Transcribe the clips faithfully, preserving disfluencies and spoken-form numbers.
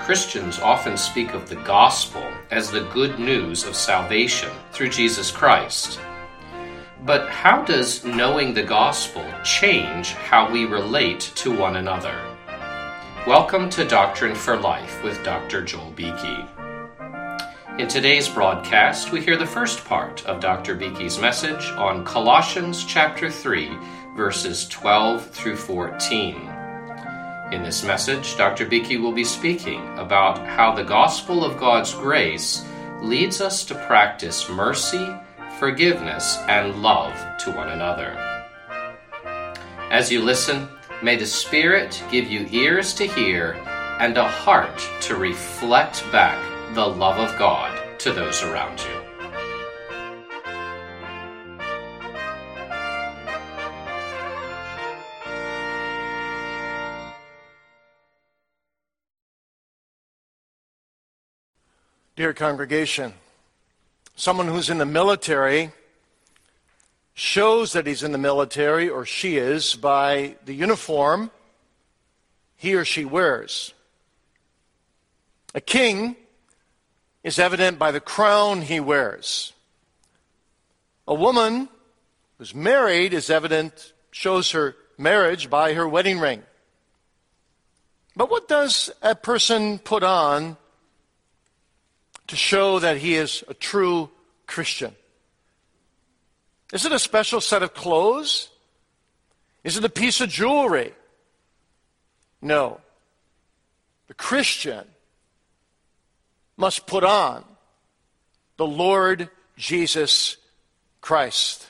Christians often speak of the gospel as the good news of salvation through Jesus Christ. But how does knowing the gospel change how we relate to one another? Welcome to Doctrine for Life with Doctor Joel Beeke. In today's broadcast, we hear the first part of Doctor Beeke's message on Colossians chapter three, verses twelve through fourteen. In this message, Doctor Beeke will be speaking about how the gospel of God's grace leads us to practice mercy, forgiveness, and love to one another. As you listen, may the Spirit give you ears to hear and a heart to reflect back the love of God to those around you. Dear congregation, someone who's in the military shows that he's in the military, or she is, by the uniform he or she wears. A king is evident by the crown he wears. A woman who's married is evident, shows her marriage by her wedding ring. But what does a person put on to show that he is a true Christian? Is it a special set of clothes? Is it a piece of jewelry? No. The Christian must put on the Lord Jesus Christ.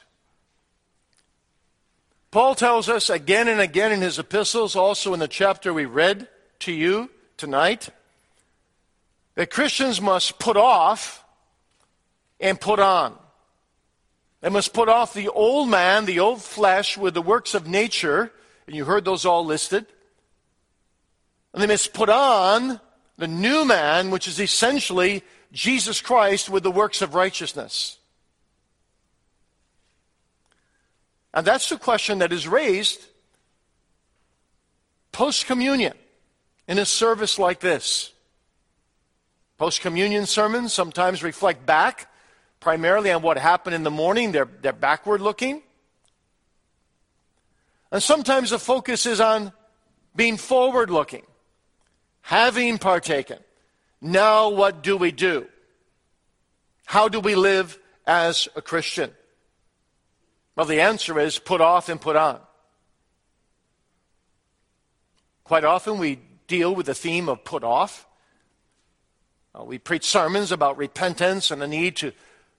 Paul tells us again and again in his epistles, also in the chapter we read to you tonight, that Christians must put off and put on. They must put off the old man, the old flesh with the works of nature, and you heard those all listed. And they must put on the new man, which is essentially Jesus Christ with the works of righteousness. And that's the question that is raised post-communion in a service like this. Post-communion sermons sometimes reflect back primarily on what happened in the morning. They're, they're backward-looking. And sometimes the focus is on being forward-looking, having partaken. Now what do we do? How do we live as a Christian? Well, the answer is put off and put on. Quite often we deal with the theme of put off. Uh, we preach sermons about repentance and the need to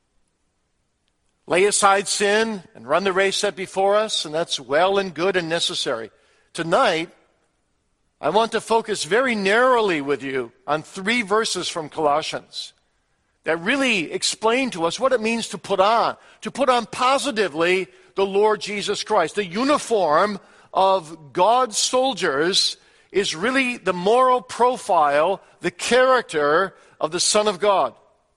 lay aside sin and run the race set before us, and that's well and good and necessary. Tonight, I want to focus very narrowly with you on three verses from Colossians that really explain to us what it means to put on, to put on positively the Lord Jesus Christ. The uniform of God's soldiers is really the moral profile, the character of the Son of God.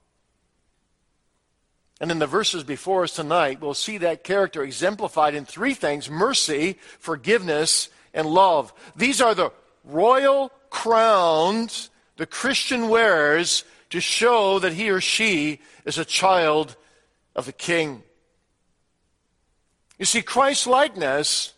And in the verses before us tonight, we'll see that character exemplified in three things: mercy, forgiveness, and love. These are the royal crowns the Christian wears to show that he or she is a child of the King. You see, Christ-likeness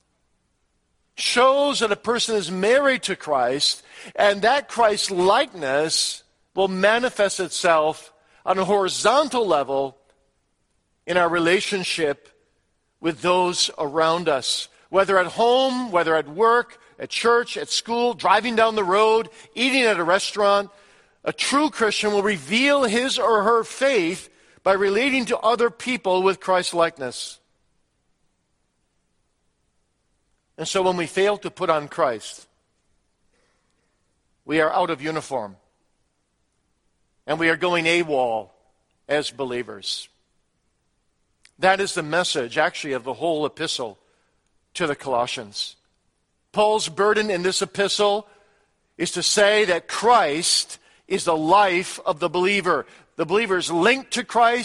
shows that a person is married to Christ, and that Christ-likeness will manifest itself on a horizontal level in our relationship with those around us. Whether at home, whether at work, at church, at school, driving down the road, eating at a restaurant, a true Christian will reveal his or her faith by relating to other people with Christ-likeness. And so when we fail to put on Christ, we are out of uniform. And we are going AWOL as believers. That is the message, actually, of the whole epistle to the Colossians. Paul's burden in this epistle is to say that Christ is the life of the believer. The believer is linked to Christ.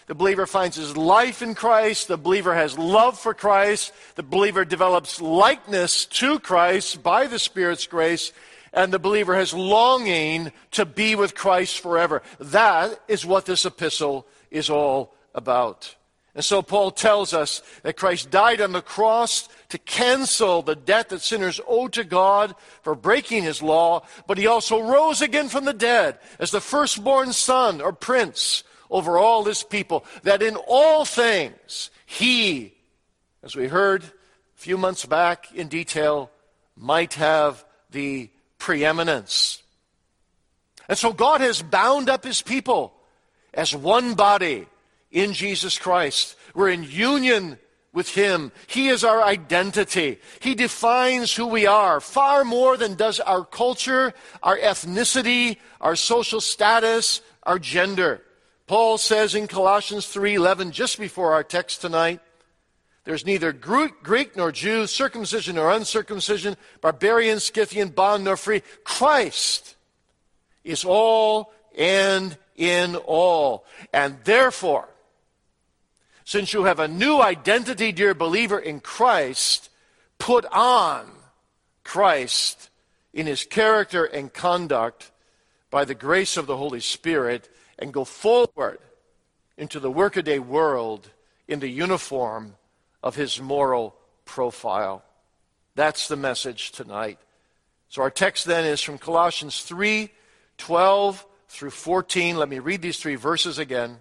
The believer finds his life in Christ. The believer has love for Christ. The believer develops likeness to Christ by the Spirit's grace. And the believer has longing to be with Christ forever. That is what this epistle is all about. And so Paul tells us that Christ died on the cross to cancel the debt that sinners owe to God for breaking his law, but he also rose again from the dead as the firstborn son or prince over all his people, that in all things he, as we heard a few months back in detail, might have the preeminence. And so God has bound up his people as one body in Jesus Christ. We're in union with him. He is our identity. He defines who we are far more than does our culture, our ethnicity, our social status, our gender. Paul says in Colossians three eleven, just before our text tonight, there's neither Greek nor Jew, circumcision nor uncircumcision, barbarian, Scythian, bond nor free. Christ is all and in all. And therefore, since you have a new identity, dear believer, in Christ, put on Christ in his character and conduct by the grace of the Holy Spirit, and go forward into the workaday world in the uniform of his moral profile. That's the message tonight. So our text then is from Colossians three, twelve through fourteen. Let me read these three verses again.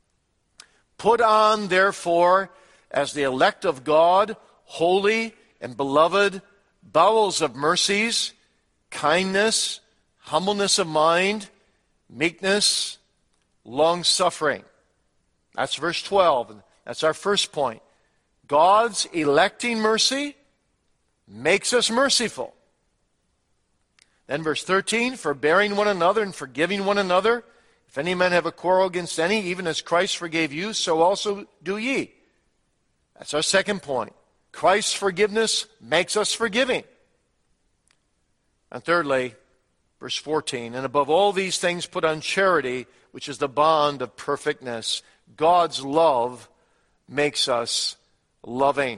Put on, therefore, as the elect of God, holy and beloved, bowels of mercies, kindness, humbleness of mind, meekness, long-suffering. That's verse twelve. And that's our first point. God's electing mercy makes us merciful. Then verse thirteen, forbearing one another and forgiving one another. If any man have a quarrel against any, even as Christ forgave you, so also do ye. That's our second point. Christ's forgiveness makes us forgiving. And thirdly, verse fourteen, and above all these things put on charity, which is the bond of perfectness. God's love makes us loving.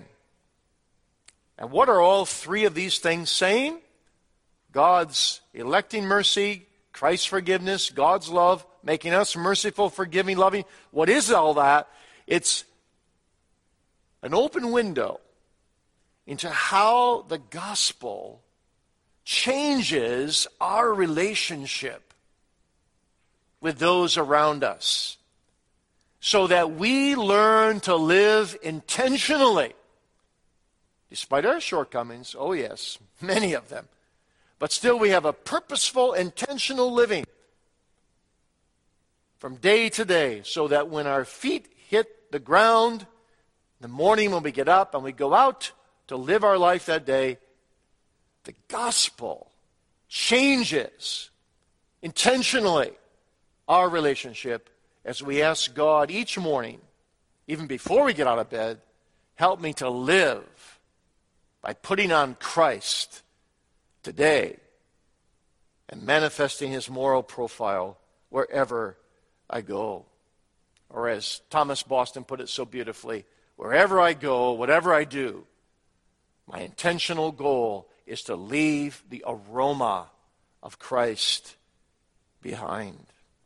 And what are all three of these things saying? God's electing mercy, Christ's forgiveness, God's love, making us merciful, forgiving, loving. What is all that? It's an open window into how the gospel changes our relationship with those around us, so that we learn to live intentionally, despite our shortcomings. Oh yes, many of them. But still we have a purposeful, intentional living from day to day, so that when our feet hit the ground, in the morning when we get up and we go out to live our life that day, the gospel changes intentionally our relationship as we ask God each morning, even before we get out of bed, help me to live by putting on Christ today and manifesting his moral profile wherever I go. Or as Thomas Boston put it so beautifully, wherever I go, whatever I do, my intentional goal is to leave the aroma of Christ behind.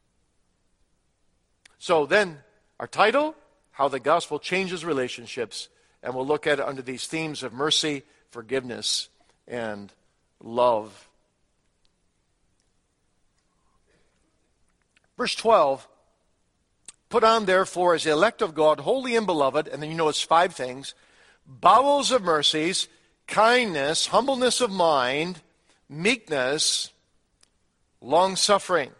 So then, our title, How the Gospel Changes Relationships, and we'll look at it under these themes of mercy, forgiveness, and love. Verse twelve, put on therefore as the elect of God, holy and beloved, and then you know it's five things, bowels of mercies, kindness, humbleness of mind, meekness, long-suffering.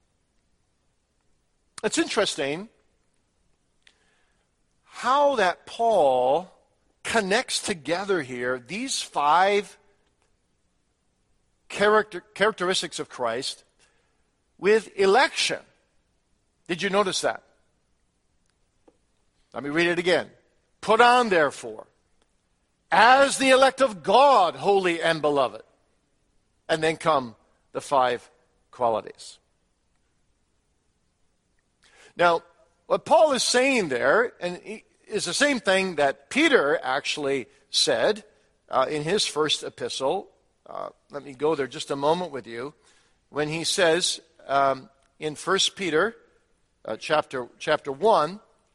It's interesting how that Paul connects together here these five character, characteristics of Christ with election. Did you notice that? Let me read it again. Put on, therefore, as the elect of God, holy and beloved. And then come the five qualities. Now, what Paul is saying there, and he, is the same thing that Peter actually said uh, in his first epistle. Uh, let me go there just a moment with you. When he says um, in First Peter uh, chapter, chapter one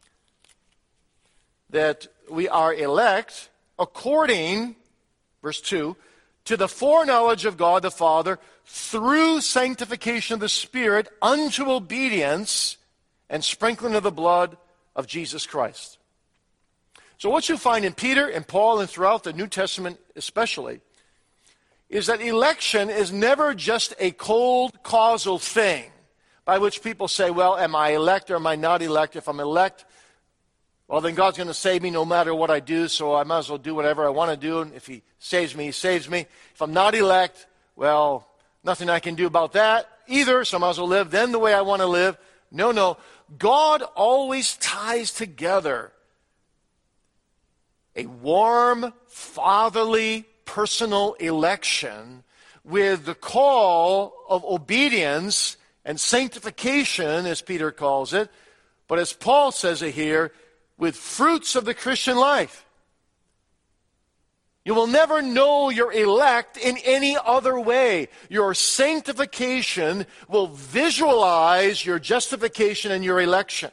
that we are elect according, verse two, to the foreknowledge of God the Father through sanctification of the Spirit unto obedience and sprinkling of the blood of Jesus Christ. So what you find in Peter and Paul and throughout the New Testament especially is that election is never just a cold causal thing by which people say, well, am I elect or am I not elect? If I'm elect, well, then God's going to save me no matter what I do, so I might as well do whatever I want to do. And if he saves me, he saves me. If I'm not elect, well, nothing I can do about that either, so I might as well live then the way I want to live. No, no. God always ties together a warm, fatherly, personal election with the call of obedience and sanctification, as Peter calls it, but as Paul says it here, with fruits of the Christian life. You will never know you're elect in any other way. Your sanctification will visualize your justification and your election.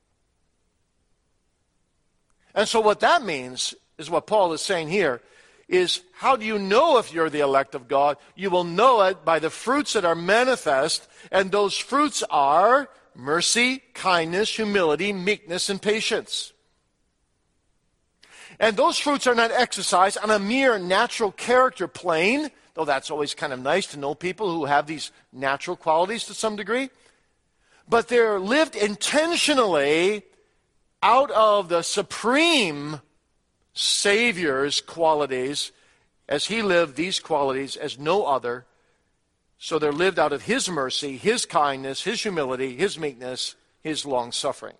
And so what that means is what Paul is saying here is, how do you know if you're the elect of God? You will know it by the fruits that are manifest, and those fruits are mercy, kindness, humility, meekness, and patience. And those fruits are not exercised on a mere natural character plane, though that's always kind of nice to know people who have these natural qualities to some degree. But they're lived intentionally out of the supreme Savior's qualities, as he lived these qualities as no other. So they're lived out of his mercy, his kindness, his humility, his meekness, his long-suffering.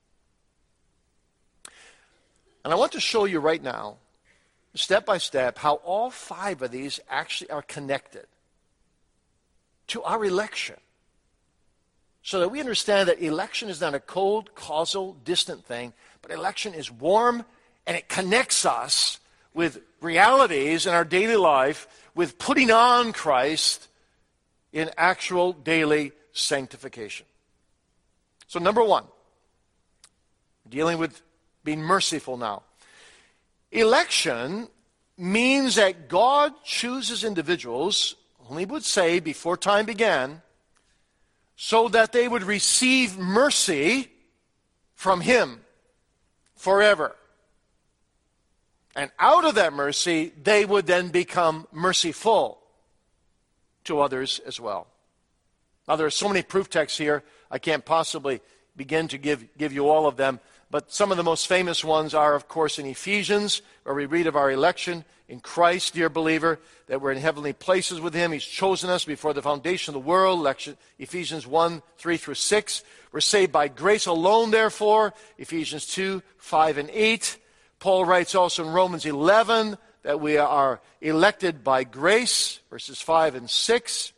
And I want to show you right now, step by step, how all five of these actually are connected to our election. So that we understand that election is not a cold, causal, distant thing, but election is warm, and it connects us with realities in our daily life, with putting on Christ in actual daily sanctification. So number one, dealing with being merciful now. Election means that God chooses individuals, whom he would say before time began, so that they would receive mercy from him forever. And out of that mercy, they would then become merciful to others as well. Now, there are so many proof texts here, I can't possibly begin to give, give you all of them. But some of the most famous ones are, of course, in Ephesians, where we read of our election in Christ, dear believer, that we're in heavenly places with him. He's chosen us before the foundation of the world. Election, Ephesians one, three through six. We're saved by grace alone, therefore. Ephesians two, five, and eight. Paul writes also in Romans eleven that we are elected by grace, verses five and six.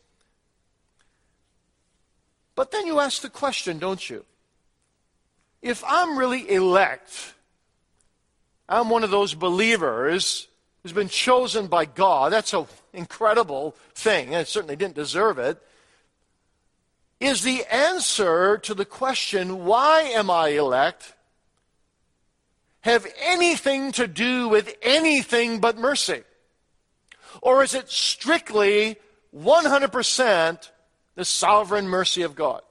But then you ask the question, don't you? If I'm really elect, I'm one of those believers who's been chosen by God. That's an incredible thing. I certainly didn't deserve it. Is the answer to the question, why am I elect, have anything to do with anything but mercy? Or is it strictly one hundred percent the sovereign mercy of God?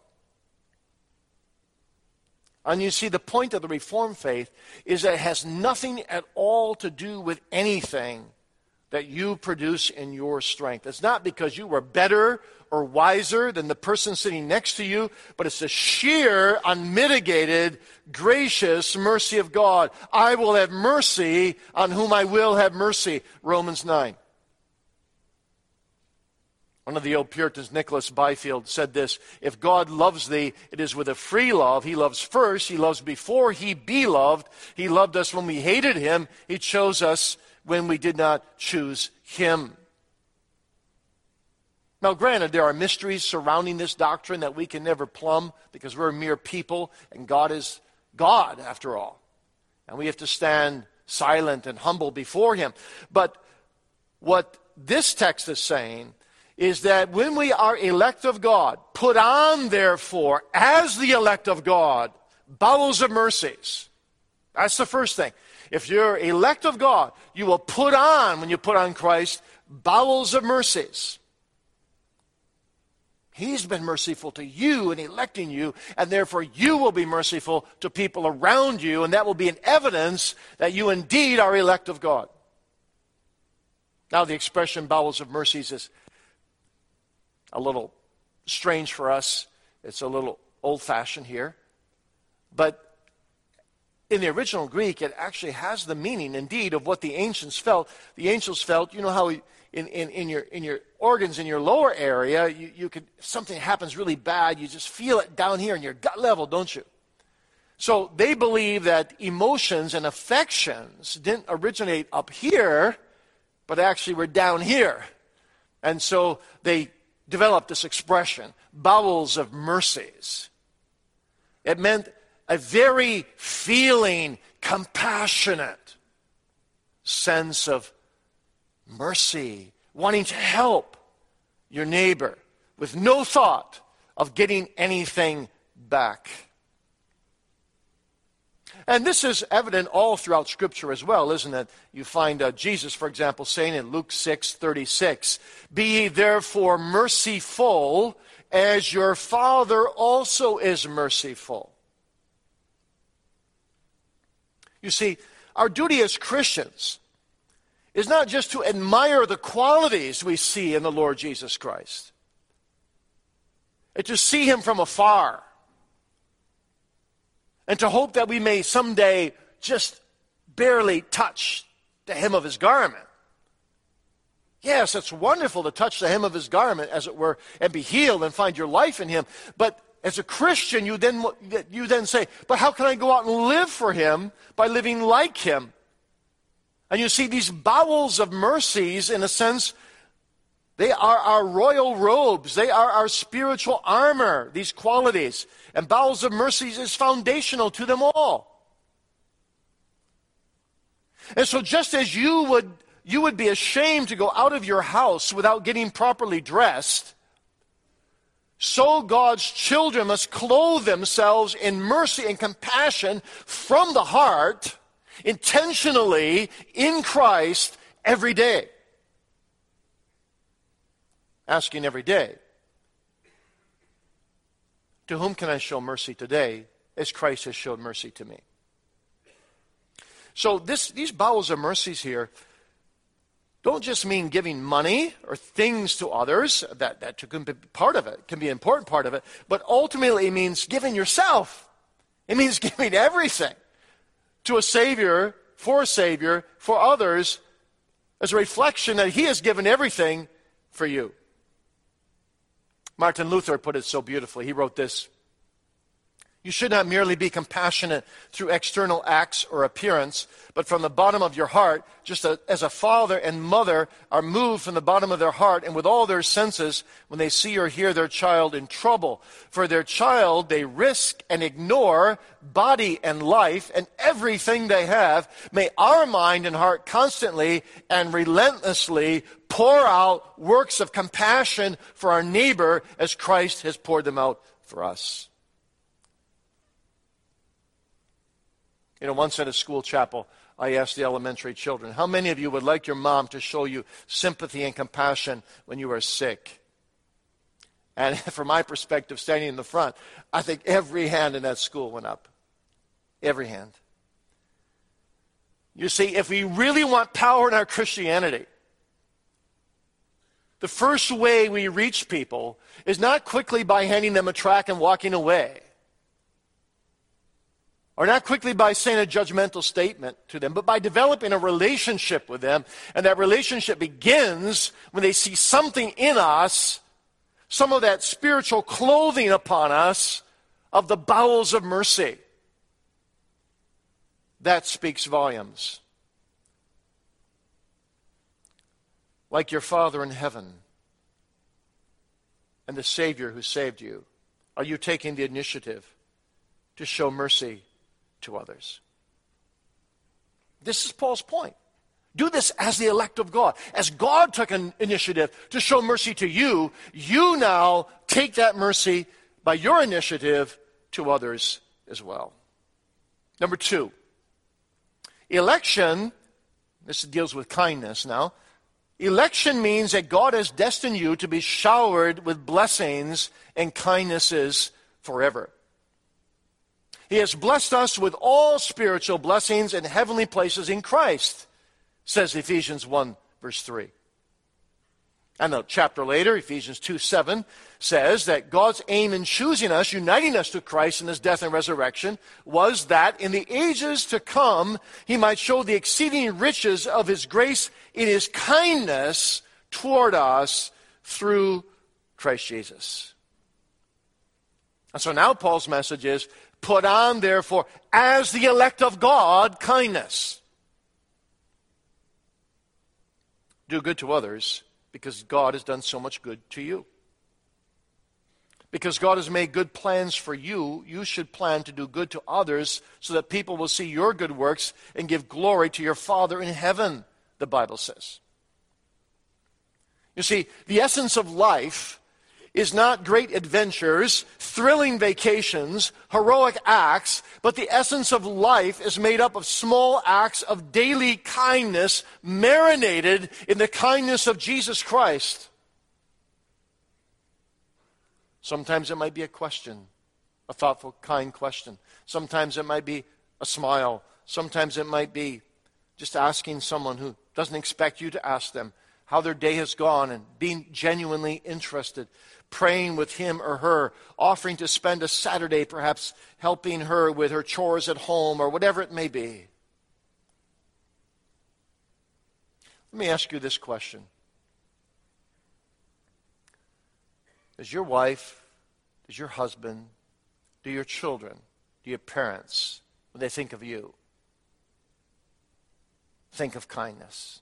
And you see, the point of the Reformed faith is that it has nothing at all to do with anything that you produce in your strength. It's not because you were better or wiser than the person sitting next to you, but it's the sheer, unmitigated, gracious mercy of God. I will have mercy on whom I will have mercy, Romans nine. One of the old Puritans, Nicholas Byfield, said this: if God loves thee, it is with a free love. He loves first. He loves before he be loved. He loved us when we hated him. He chose us when we did not choose him. Now, granted, there are mysteries surrounding this doctrine that we can never plumb because we're mere people and God is God, after all. And we have to stand silent and humble before Him. But what this text is saying is that when we are elect of God, put on, therefore, as the elect of God, bowels of mercies. That's the first thing. If you're elect of God, you will put on, when you put on Christ, bowels of mercies. He's been merciful to you in electing you, and therefore you will be merciful to people around you, and that will be an evidence that you indeed are elect of God. Now, the expression bowels of mercies is a little strange for us. It's a little old-fashioned here. But in the original Greek, it actually has the meaning, indeed, of what the ancients felt. The ancients felt, you know how in, in, in, your, in your organs, in your lower area, you, you could, if something happens really bad, you just feel it down here in your gut level, don't you? So they believe that emotions and affections didn't originate up here, but actually were down here. And so they developed this expression, bowels of mercies. It meant a very feeling, compassionate sense of mercy, wanting to help your neighbor with no thought of getting anything back. And this is evident all throughout Scripture as well, isn't it? You find uh, Jesus, for example, saying in Luke six thirty-six, "Be ye therefore merciful, as your Father also is merciful." You see, our duty as Christians is not just to admire the qualities we see in the Lord Jesus Christ, and to see Him from afar, and to hope that we may someday just barely touch the hem of His garment. Yes, it's wonderful to touch the hem of His garment, as it were, and be healed and find your life in Him. But as a Christian, you then, you then say, but how can I go out and live for Him by living like Him? And you see, these bowels of mercies, in a sense, they are our royal robes. They are our spiritual armor, these qualities. And bowels of mercies is foundational to them all. And so just as you would, you would be ashamed to go out of your house without getting properly dressed, so God's children must clothe themselves in mercy and compassion from the heart, intentionally, in Christ, every day. Asking every day, to whom can I show mercy today, as Christ has showed mercy to me? So this, these bowels of mercies here don't just mean giving money or things to others. That, that can be part of it, can be an important part of it. But ultimately it means giving yourself. It means giving everything to a Savior, for a Savior, for others, as a reflection that He has given everything for you. Martin Luther put it so beautifully. He wrote this: "You should not merely be compassionate through external acts or appearance, but from the bottom of your heart, just as a father and mother are moved from the bottom of their heart and with all their senses when they see or hear their child in trouble. For their child they risk and ignore body and life and everything they have. May our mind and heart constantly and relentlessly pour out works of compassion for our neighbor as Christ has poured them out for us." You know, once at a school chapel, I asked the elementary children, how many of you would like your mom to show you sympathy and compassion when you are sick? And from my perspective, standing in the front, I think every hand in that school went up. Every hand. You see, if we really want power in our Christianity, the first way we reach people is not quickly by handing them a tract and walking away, or not quickly by saying a judgmental statement to them, but by developing a relationship with them. And that relationship begins when they see something in us, some of that spiritual clothing upon us of the bowels of mercy. That speaks volumes. Like your Father in heaven, and the Savior who saved you? Are you taking the initiative to show mercy to others? This is Paul's point. Do this as the elect of God. As God took an initiative to show mercy to you, you now take that mercy by your initiative to others as well. Number two, election, this deals with kindness now. Election means that God has destined you to be showered with blessings and kindnesses forever. He has blessed us with all spiritual blessings in heavenly places in Christ, says Ephesians one, verse three. And a chapter later, Ephesians two, seven, says that God's aim in choosing us, uniting us to Christ in his death and resurrection, was that in the ages to come, he might show the exceeding riches of his grace in his kindness toward us through Christ Jesus. And so now Paul's message is, put on, therefore, as the elect of God, kindness. Do good to others because God has done so much good to you. Because God has made good plans for you, you should plan to do good to others so that people will see your good works and give glory to your Father in heaven, the Bible says. You see, the essence of life is not great adventures, thrilling vacations, heroic acts, but the essence of life is made up of small acts of daily kindness marinated in the kindness of Jesus Christ. Sometimes it might be a question, a thoughtful, kind question. Sometimes it might be a smile. Sometimes it might be just asking someone who doesn't expect you to ask them how their day has gone and being genuinely interested, praying with him or her, offering to spend a Saturday perhaps helping her with her chores at home or whatever it may be. Let me ask you this question. Does your wife, does your husband, do your children, do your parents, when they think of you, think of kindness?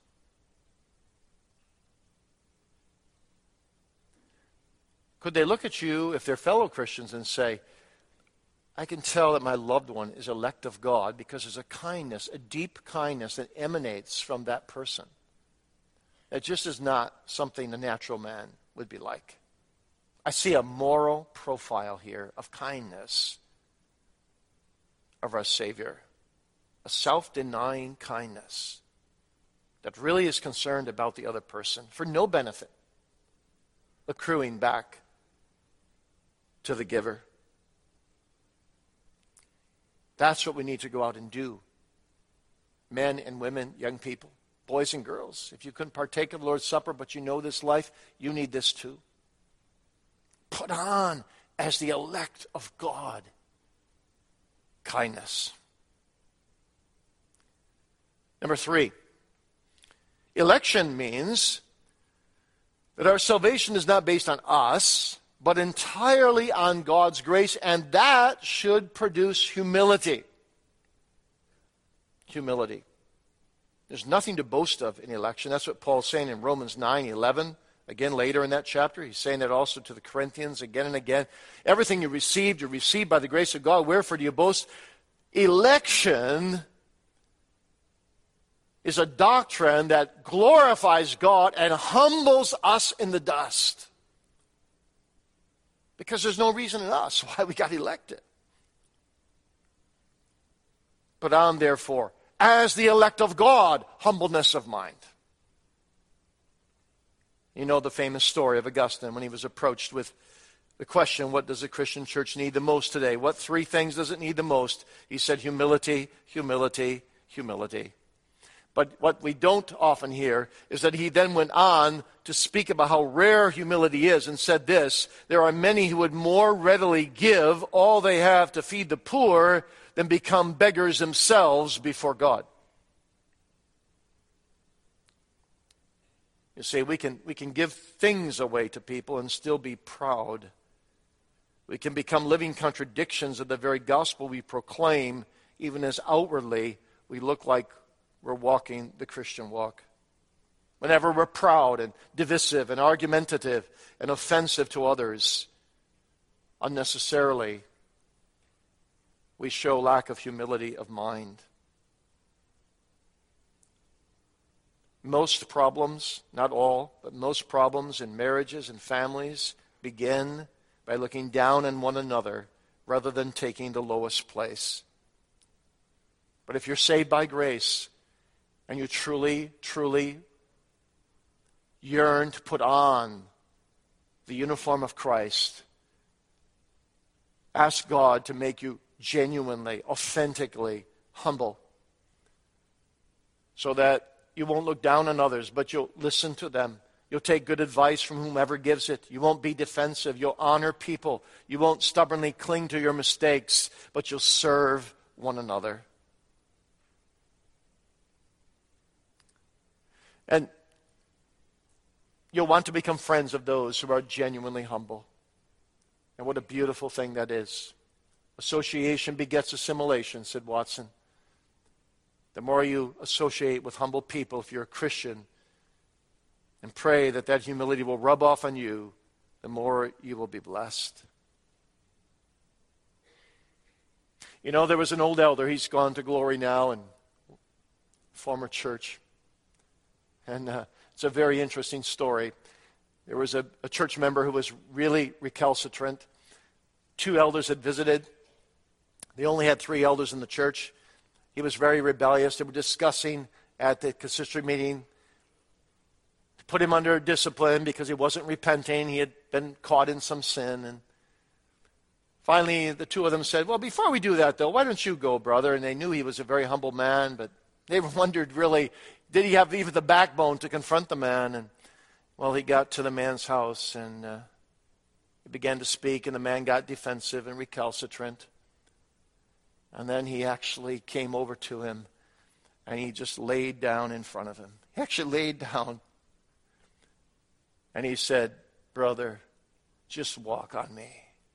Could they look at you, if they're fellow Christians, and say, I can tell that my loved one is elect of God because there's a kindness, a deep kindness that emanates from that person. It just is not something a natural man would be like. I see a moral profile here of kindness of our Savior, a self-denying kindness that really is concerned about the other person for no benefit, accruing back to the giver. That's what we need to go out and do. Men and women, young people, boys and girls. If you couldn't partake of the Lord's Supper, but you know this life, you need this too. Put on as the elect of God kindness. Number three, election means that our salvation is not based on us, but entirely on God's grace, and that should produce humility. Humility. There's nothing to boast of in election. That's what Paul's saying in Romans nine eleven. Again, later in that chapter, he's saying that also to the Corinthians again and again. Everything you received, you received by the grace of God. Wherefore do you boast? Election is a doctrine that glorifies God and humbles us in the dust. Because there's no reason in us why we got elected. Put on, therefore, as the elect of God, humbleness of mind. You know the famous story of Augustine when he was approached with the question, what does the Christian church need the most today? What three things does it need the most? He said humility, humility, humility. But what we don't often hear is that he then went on to speak about how rare humility is and said this, there are many who would more readily give all they have to feed the poor than become beggars themselves before God. You see, we can, we can give things away to people and still be proud. We can become living contradictions of the very gospel we proclaim, even as outwardly we look like we're walking the Christian walk. whenever we're proud and divisive and argumentative and offensive to others, unnecessarily, we show lack of humility of mind. Most problems, not all, but most problems in marriages and families begin by looking down on one another rather than taking the lowest place. But if you're saved by grace and you truly, truly yearn to put on the uniform of Christ, ask God to make you genuinely, authentically humble, so that you won't look down on others, but you'll listen to them. You'll take good advice from whomever gives it. You won't be defensive. You'll honor people. You won't stubbornly cling to your mistakes, but you'll serve one another. And you'll want to become friends of those who are genuinely humble. And what a beautiful thing that is. Association begets assimilation, said Watson. The more you associate with humble people, if you're a Christian, and pray that that humility will rub off on you, the more you will be blessed. You know, there was an old elder, he's gone to glory now, in former church. And uh, it's a very interesting story. There was a, a church member who was really recalcitrant. Two elders had visited. They only had three elders in the church. He was very rebellious. They were discussing at the consistory meeting to put him under discipline because he wasn't repenting. He had been caught in some sin. And finally, the two of them said, well, before we do that, though, why don't you go, brother? And they knew he was a very humble man, but they wondered, really, did he have even the backbone to confront the man? And, well, he got to the man's house, and uh, he began to speak, and the man got defensive and recalcitrant. And then he actually came over to him, and he just laid down in front of him. He actually laid down, and he said, brother, just walk on me.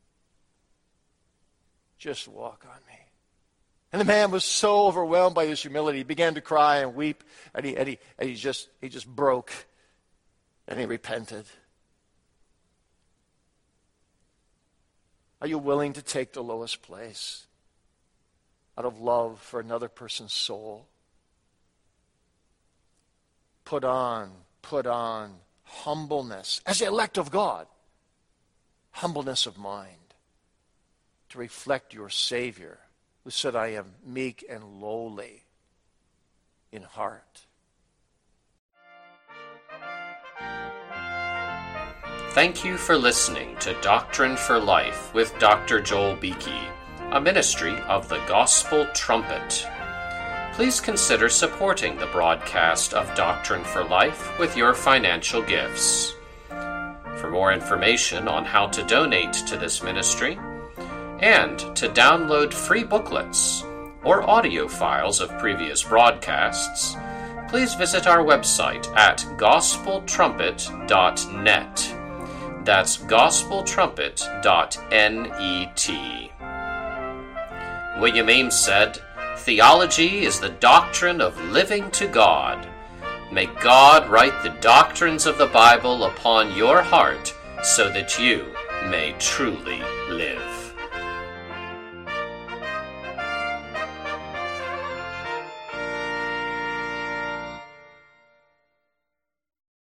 Just walk on me. And the man was so overwhelmed by his humility, he began to cry and weep, and he, and he, and he, just, he just broke, and he repented. Are you willing to take the lowest place out of love for another person's soul? Put on, put on humbleness as the elect of God, humbleness of mind to reflect your Savior, who said, I am meek and lowly in heart. Thank you for listening to Doctrine for Life with Doctor Joel Beeke, a ministry of the Gospel Trumpet. Please consider supporting the broadcast of Doctrine for Life with your financial gifts. For more information on how to donate to this ministry, and to download free booklets or audio files of previous broadcasts, please visit our website at gospel trumpet dot net. That's gospel trumpet dot net. William Ames said, "Theology is the doctrine of living to God. May God write the doctrines of the Bible upon your heart so that you may truly live."